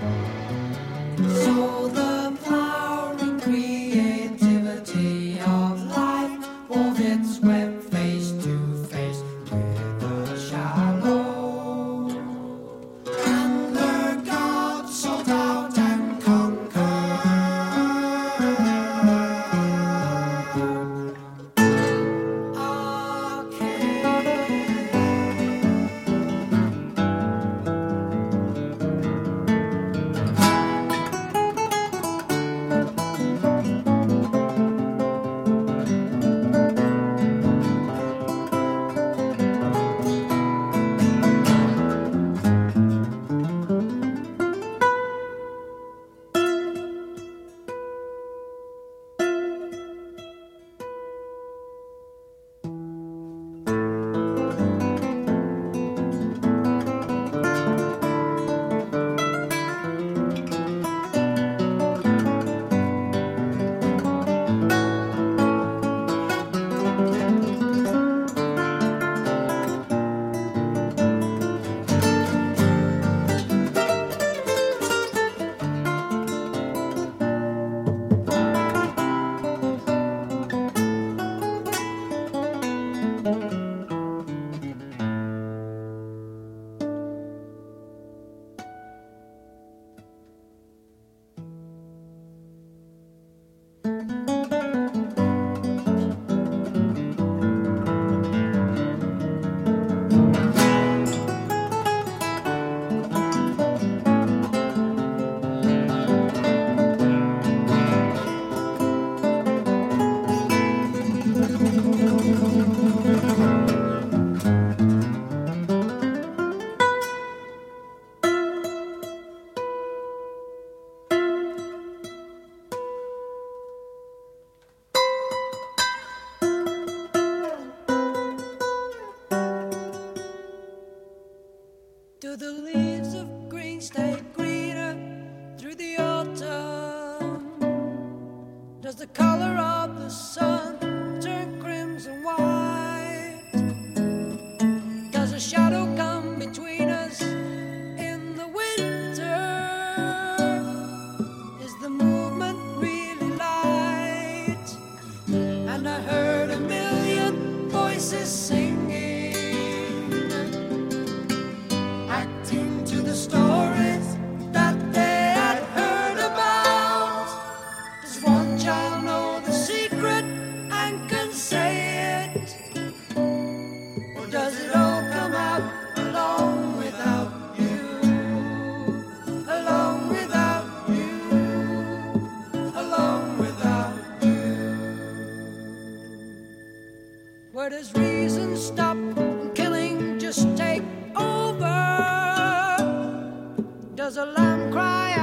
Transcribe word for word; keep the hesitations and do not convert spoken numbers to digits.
So the flowering creativity of life wove its web face to face with the shallow, and the gods sought out and conquered. Do the leaves of green stay greener through the autumn? Does the color of the sun turn crimson white? Does a shadow come between us in the winter? Is the movement really light? And I heard a million voices singing, to the stories that they had heard about. Does one child know the secret and can say it? Or does it all come out alone without you? Alone without you. Alone without you. Where does reason stop and killing just take over? Does a lamb cry out?